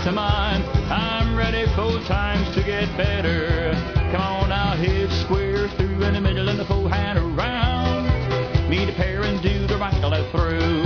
peace of mind. I'm ready for times to get better. Come on out, hit square through in the middle and the forehand around. Meet a pair and do the right left through.